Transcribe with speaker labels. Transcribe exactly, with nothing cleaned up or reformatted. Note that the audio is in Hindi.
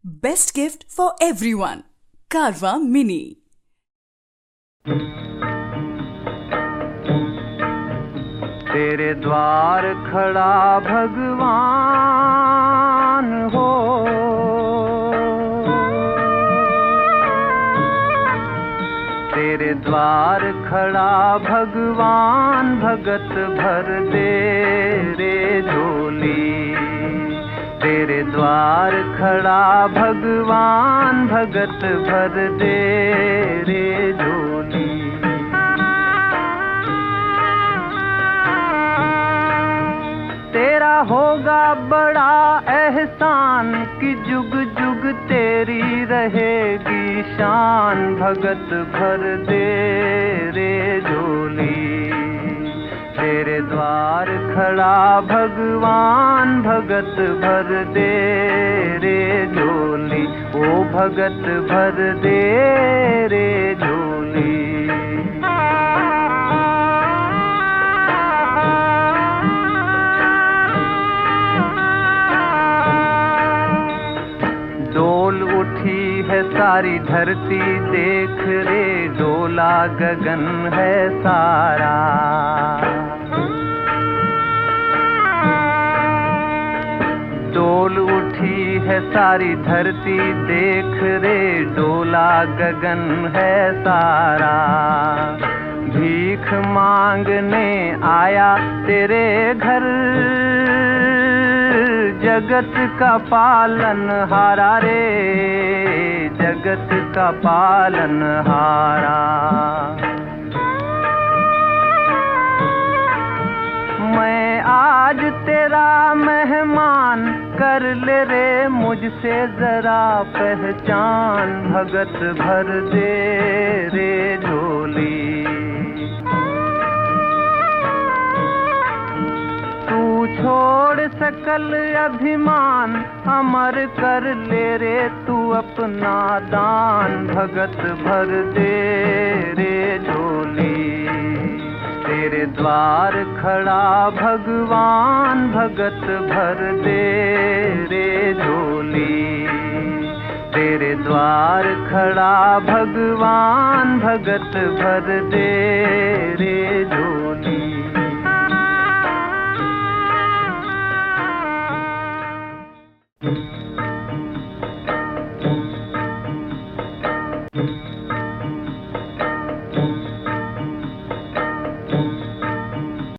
Speaker 1: Best gift for everyone. Carvaan Mini.
Speaker 2: तेरे द्वार खड़ा भगवान हो, तेरे द्वार खड़ा भगवान, भगत भर दे रे झोली। तेरे द्वार खड़ा भगवान, भगत भर दे रे झोली। तेरा होगा बड़ा एहसान कि जुग जुग तेरी रहेगी शान, भगत भर दे रे झोली। तेरे द्वार खड़ा भगवान, भगत भर दे रे झोली। ओ भगत भर दे रे झोली। डोल उठी है सारी धरती, देख रे डोला गगन है सारा। डोल उठी है सारी धरती, देख रे डोला गगन है सारा। भीख मांगने आया तेरे घर, जगत का पालन हारा रे, जगत का पालन हारा। मैं आज तेरा मेहमान, कर ले रे मुझसे जरा पहचान, भगत भर दे रे झोली। तू छोड़ सकल अभिमान, अमर कर ले रे तू अपना दान, भगत भर दे रे झोली। तेरे द्वार खड़ा भगवान, भगत भर दे रे झोली। तेरे द्वार खड़ा भगवान, भगत भर दे रे झोली।